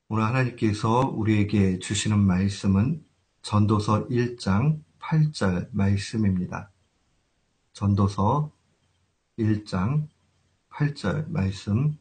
오늘 하나님께서 우리에게 주시는 말씀은 전도서 1장 8절 말씀입니다. 전도서 1장 8절 말씀.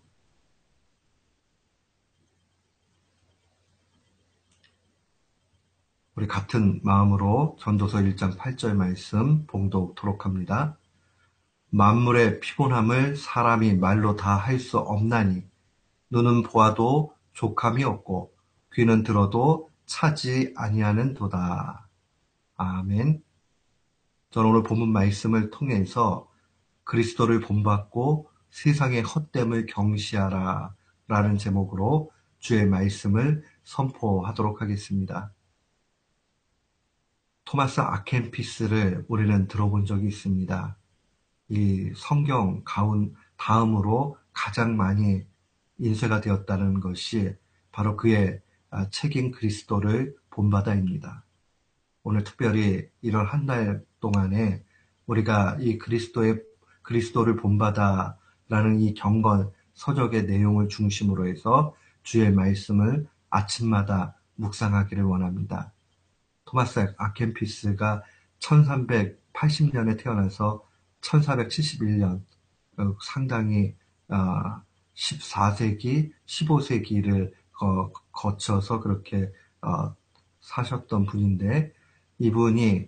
우리 같은 마음으로 전도서 1장 8절 말씀 봉독토록 합니다. 만물의 피곤함을 사람이 말로 다 할 수 없나니 눈은 보아도 족함이 없고 귀는 들어도 차지 아니하는도다. 아멘. 저는 오늘 본문 말씀을 통해서 그리스도를 본받고 세상의 헛됨을 경시하라 라는 제목으로 주의 말씀을 선포하도록 하겠습니다. 토마스 아켄피스를 우리는 들어본 적이 있습니다. 이 성경 다음으로 가장 많이 인쇄가 되었다는 것이 바로 그의 책인 그리스도를 본받아입니다. 오늘 특별히 이런 한 달 동안에 우리가 이 그리스도를 본받아라는 이 경건 서적의 내용을 중심으로 해서 주의 말씀을 아침마다 묵상하기를 원합니다. 토마스 아켄피스가 1380년에 태어나서 1471년, 상당히 14세기, 15세기를 거쳐서 그렇게 사셨던 분인데, 이분이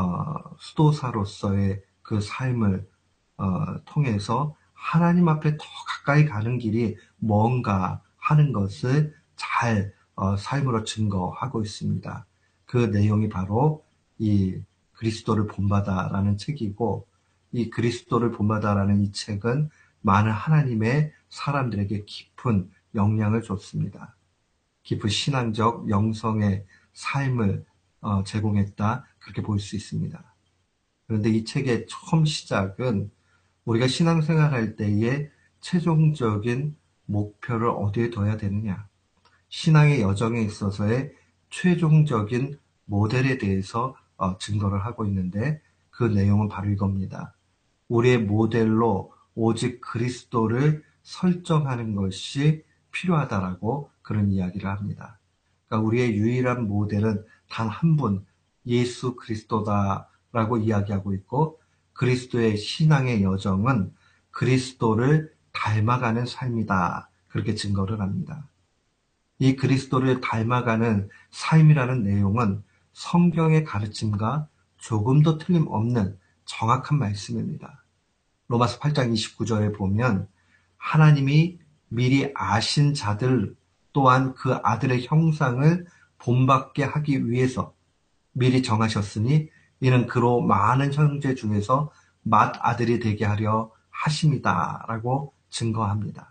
수도사로서의 그 삶을 통해서 하나님 앞에 더 가까이 가는 길이 뭔가 하는 것을 잘 삶으로 증거하고 있습니다. 그 내용이 바로 이 그리스도를 본받아라는 책이고, 이 그리스도를 본받아라는 이 책은 많은 하나님의 사람들에게 깊은 영향을 줬습니다. 깊은 신앙적 영성의 삶을 제공했다, 그렇게 볼 수 있습니다. 그런데 이 책의 처음 시작은 우리가 신앙생활할 때의 최종적인 목표를 어디에 둬야 되느냐, 신앙의 여정에 있어서의 최종적인 모델에 대해서 증거를 하고 있는데, 그 내용은 바로 이겁니다. 우리의 모델로 오직 그리스도를 설정하는 것이 필요하다라고 그런 이야기를 합니다. 그러니까 우리의 유일한 모델은 단 한 분, 예수 그리스도다라고 이야기하고 있고, 그리스도의 신앙의 여정은 그리스도를 닮아가는 삶이다, 그렇게 증거를 합니다. 이 그리스도를 닮아가는 삶이라는 내용은 성경의 가르침과 조금도 틀림없는 정확한 말씀입니다. 로마서 8장 29절에 보면 하나님이 미리 아신 자들 또한 그 아들의 형상을 본받게 하기 위해서 미리 정하셨으니 이는 그로 많은 형제 중에서 맏아들이 되게 하려 하심이다 라고 증거합니다.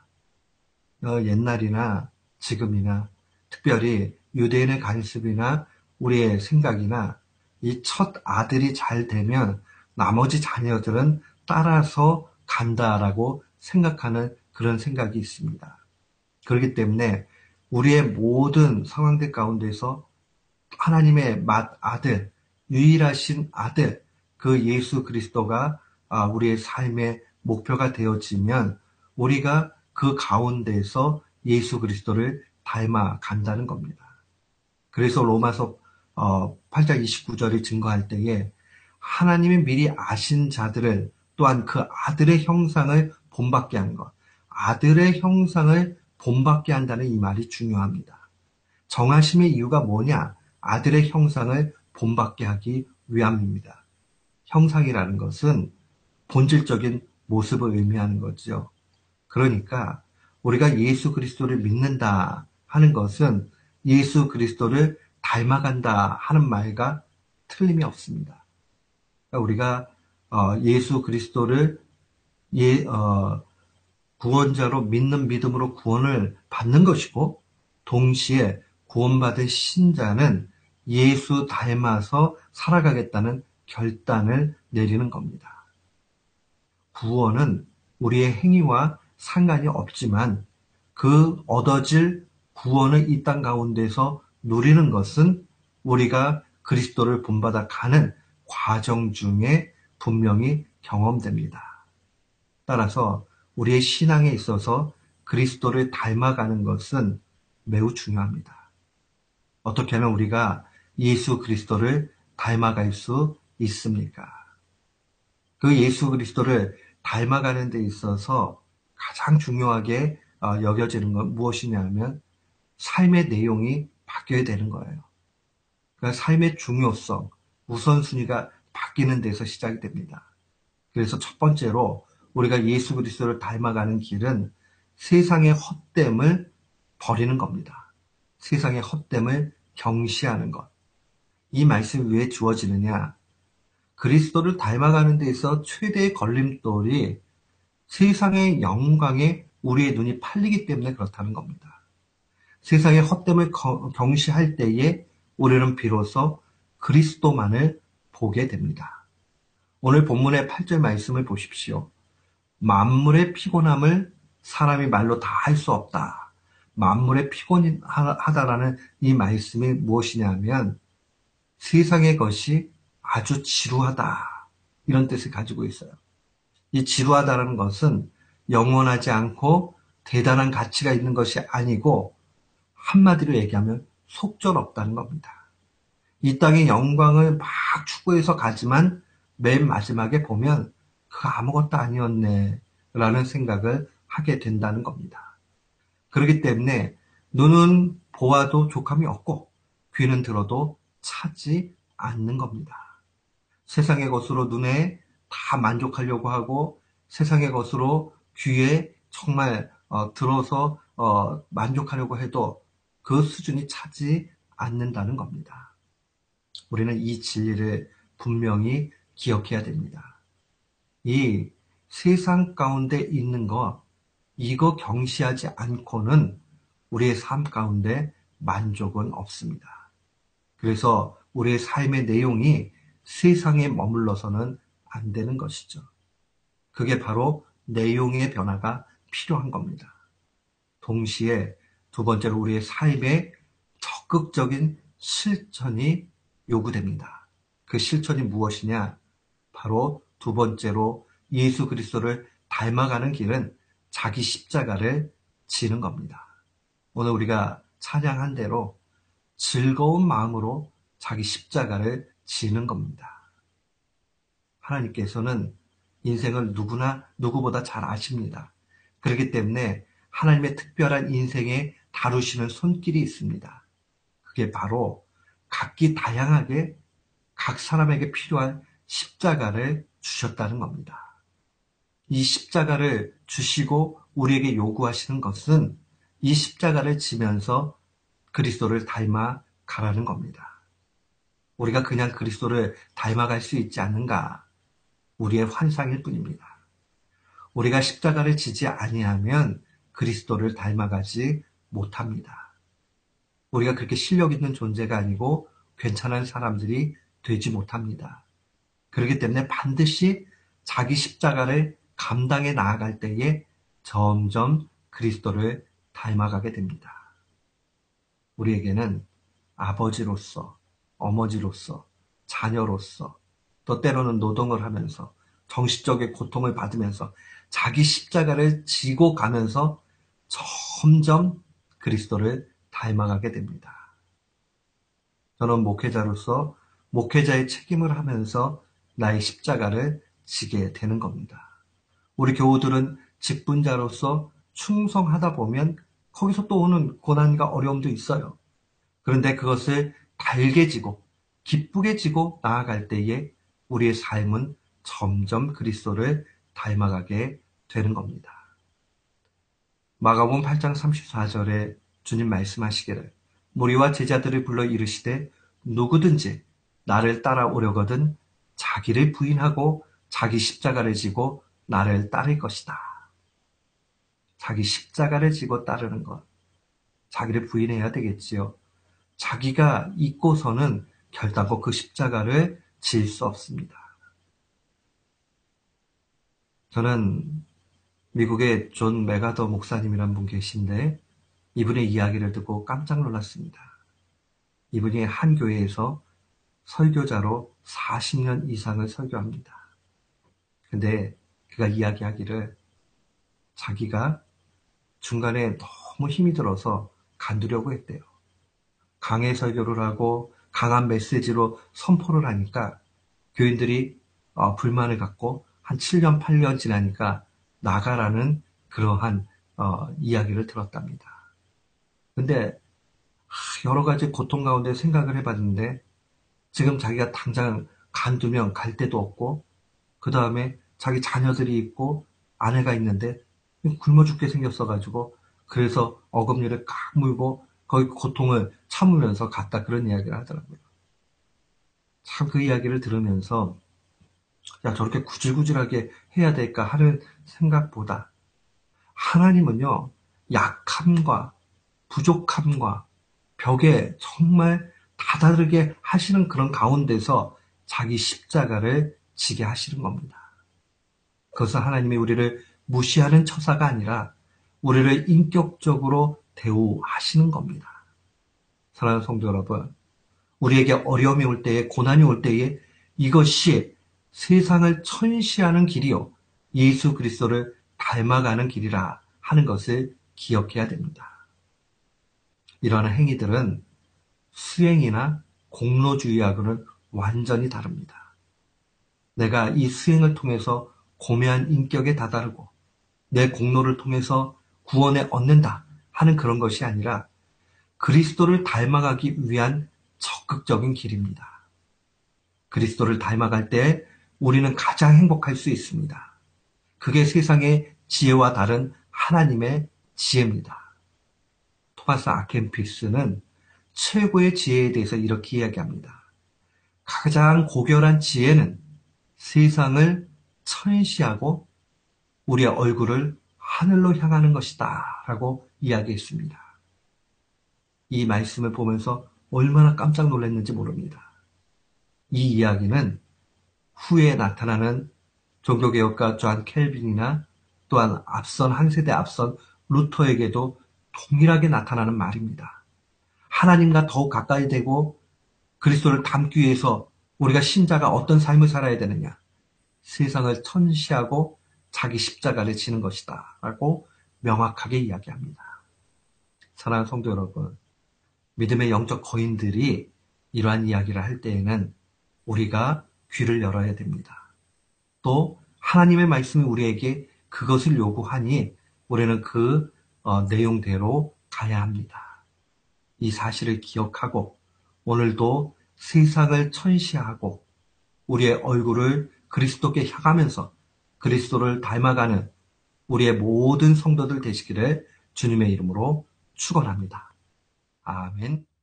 옛날이나 지금이나 특별히 유대인의 관습이나 우리의 생각이나 이 첫 아들이 잘 되면 나머지 자녀들은 따라서 간다라고 생각하는 그런 생각이 있습니다. 그렇기 때문에 우리의 모든 상황들 가운데서 하나님의 맏아들, 유일하신 아들, 그 예수 그리스도가 우리의 삶의 목표가 되어지면 우리가 그 가운데서 예수 그리스도를 닮아 간다는 겁니다. 그래서 로마서 8장 29절이 증거할 때에 하나님이 미리 아신 자들을 또한 그 아들의 형상을 본받게 한 것, 아들의 형상을 본받게 한다는 이 말이 중요합니다. 정하심의 이유가 뭐냐? 아들의 형상을 본받게 하기 위함입니다. 형상이라는 것은 본질적인 모습을 의미하는 거죠. 그러니까 우리가 예수 그리스도를 믿는다 하는 것은 예수 그리스도를 닮아간다 하는 말과 틀림이 없습니다. 그러니까 우리가 예수 그리스도를 구원자로 믿는 믿음으로 구원을 받는 것이고, 동시에 구원받은 신자는 예수 닮아서 살아가겠다는 결단을 내리는 겁니다. 구원은 우리의 행위와 상관이 없지만 그 얻어질 구원을 이 땅 가운데서 누리는 것은 우리가 그리스도를 본받아 가는 과정 중에 분명히 경험됩니다. 따라서 우리의 신앙에 있어서 그리스도를 닮아가는 것은 매우 중요합니다. 어떻게 하면 우리가 예수 그리스도를 닮아갈 수 있습니까? 그 예수 그리스도를 닮아가는 데 있어서 가장 중요하게 여겨지는 건 무엇이냐면 삶의 내용이 바뀌어야 되는 거예요. 그러니까 삶의 중요성, 우선순위가 바뀌는 데서 시작이 됩니다. 그래서 첫 번째로 우리가 예수 그리스도를 닮아가는 길은 세상의 헛됨을 버리는 겁니다. 세상의 헛됨을 경시하는 것. 이 말씀이 왜 주어지느냐? 그리스도를 닮아가는 데 있어 최대의 걸림돌이 세상의 영광에 우리의 눈이 팔리기 때문에 그렇다는 겁니다. 세상의 헛됨을 경시할 때에 우리는 비로소 그리스도만을 보게 됩니다. 오늘 본문의 8절 말씀을 보십시오. 만물의 피곤함을 사람이 말로 다 할 수 없다. 만물의 피곤하다라는 이 말씀이 무엇이냐면 세상의 것이 아주 지루하다. 이런 뜻을 가지고 있어요. 이 지루하다는 것은 영원하지 않고 대단한 가치가 있는 것이 아니고 한마디로 얘기하면 속절없다는 겁니다. 이 땅의 영광을 막 추구해서 가지만 맨 마지막에 보면 그거 아무것도 아니었네 라는 생각을 하게 된다는 겁니다. 그렇기 때문에 눈은 보아도 족함이 없고 귀는 들어도 차지 않는 겁니다. 세상의 것으로 눈에 다 만족하려고 하고 세상의 것으로 귀에 정말 들어서 만족하려고 해도 그 수준이 차지 않는다는 겁니다. 우리는 이 진리를 분명히 기억해야 됩니다. 이 세상 가운데 있는 것, 이거 경시하지 않고는 우리의 삶 가운데 만족은 없습니다. 그래서 우리의 삶의 내용이 세상에 머물러서는 안 되는 것이죠. 그게 바로 내용의 변화가 필요한 겁니다. 동시에 두 번째로 우리의 삶에 적극적인 실천이 요구됩니다. 그 실천이 무엇이냐? 바로 두 번째로 예수 그리스도를 닮아가는 길은 자기 십자가를 지는 겁니다. 오늘 우리가 찬양한 대로 즐거운 마음으로 자기 십자가를 지는 겁니다. 하나님께서는 인생을 누구보다 잘 아십니다. 그렇기 때문에 하나님의 특별한 인생에 다루시는 손길이 있습니다. 그게 바로 각기 다양하게 각 사람에게 필요한 십자가를 주셨다는 겁니다. 이 십자가를 주시고 우리에게 요구하시는 것은 이 십자가를 지면서 그리스도를 닮아 가라는 겁니다. 우리가 그냥 그리스도를 닮아갈 수 있지 않는가? 우리의 환상일 뿐입니다. 우리가 십자가를 지지 아니하면 그리스도를 닮아가지 못합니다. 우리가 그렇게 실력 있는 존재가 아니고 괜찮은 사람들이 되지 못합니다. 그렇기 때문에 반드시 자기 십자가를 감당해 나아갈 때에 점점 그리스도를 닮아가게 됩니다. 우리에게는 아버지로서, 어머니로서, 자녀로서, 또 때로는 노동을 하면서 정신적인 고통을 받으면서 자기 십자가를 지고 가면서 점점 그리스도를 닮아가게 됩니다. 저는 목회자로서 목회자의 책임을 하면서 나의 십자가를 지게 되는 겁니다. 우리 교우들은 직분자로서 충성하다 보면 거기서 또 오는 고난과 어려움도 있어요. 그런데 그것을 달게 지고 기쁘게 지고 나아갈 때에 우리의 삶은 점점 그리스도를 닮아가게 되는 겁니다. 마가복음 8장 34절에 주님 말씀하시기를 무리와 제자들을 불러 이르시되 누구든지 나를 따라오려거든 자기를 부인하고 자기 십자가를 지고 나를 따를 것이다. 자기 십자가를 지고 따르는 것. 자기를 부인해야 되겠지요. 자기가 있고서는 결단코 그 십자가를 질 수 없습니다. 저는 미국의 존 메가더 목사님이란 분 계신데 이분의 이야기를 듣고 깜짝 놀랐습니다. 이분이 한 교회에서 설교자로 40년 이상을 설교합니다. 근데 그가 이야기하기를 자기가 중간에 너무 힘이 들어서 간두려고 했대요. 강해 설교를 하고 강한 메시지로 선포를 하니까 교인들이 불만을 갖고 한 7년, 8년 지나니까 나가라는 그러한 이야기를 들었답니다. 근데 여러 가지 고통 가운데 생각을 해봤는데 지금 자기가 당장 간두면 갈 데도 없고 그 다음에 자기 자녀들이 있고 아내가 있는데 굶어 죽게 생겼어가지고 그래서 어금니를 꽉 물고 거기 고통을 참으면서 갔다 그런 이야기를 하더라고요. 참 그 이야기를 들으면서 야 저렇게 구질구질하게 해야 될까 하는 생각보다 하나님은요 약함과 부족함과 벽에 정말 다다르게 하시는 그런 가운데서 자기 십자가를 지게 하시는 겁니다. 그것은 하나님이 우리를 무시하는 처사가 아니라 우리를 인격적으로 대우하시는 겁니다. 사랑하는 성도 여러분, 우리에게 어려움이 올 때에 고난이 올 때에 이것이 세상을 천시하는 길이요 예수 그리스도를 닮아가는 길이라 하는 것을 기억해야 됩니다. 이러한 행위들은 수행이나 공로주의하고는 완전히 다릅니다. 내가 이 수행을 통해서 고매한 인격에 다다르고 내 공로를 통해서 구원에 얻는다 하는 그런 것이 아니라 그리스도를 닮아가기 위한 적극적인 길입니다. 그리스도를 닮아갈 때 우리는 가장 행복할 수 있습니다. 그게 세상의 지혜와 다른 하나님의 지혜입니다. 토마스 아켄피스는 최고의 지혜에 대해서 이렇게 이야기합니다. 가장 고결한 지혜는 세상을 천시하고 우리의 얼굴을 하늘로 향하는 것이다 라고 이야기했습니다. 이 말씀을 보면서 얼마나 깜짝 놀랐는지 모릅니다. 이 이야기는 후에 나타나는 종교개혁가 존 켈빈이나 또한 한 세대 앞선 루터에게도 동일하게 나타나는 말입니다. 하나님과 더욱 가까이 되고 그리스도를 닮기 위해서 우리가 신자가 어떤 삶을 살아야 되느냐? 세상을 천시하고 자기 십자가를 지는 것이다 라고 명확하게 이야기합니다. 사랑하는 성도 여러분, 믿음의 영적 거인들이 이러한 이야기를 할 때에는 우리가 귀를 열어야 됩니다. 또 하나님의 말씀이 우리에게 그것을 요구하니 우리는 그 내용대로 가야 합니다. 이 사실을 기억하고 오늘도 세상을 천시하고 우리의 얼굴을 그리스도께 향하면서 그리스도를 닮아가는 우리의 모든 성도들 되시기를 주님의 이름으로 축원합니다. 아멘.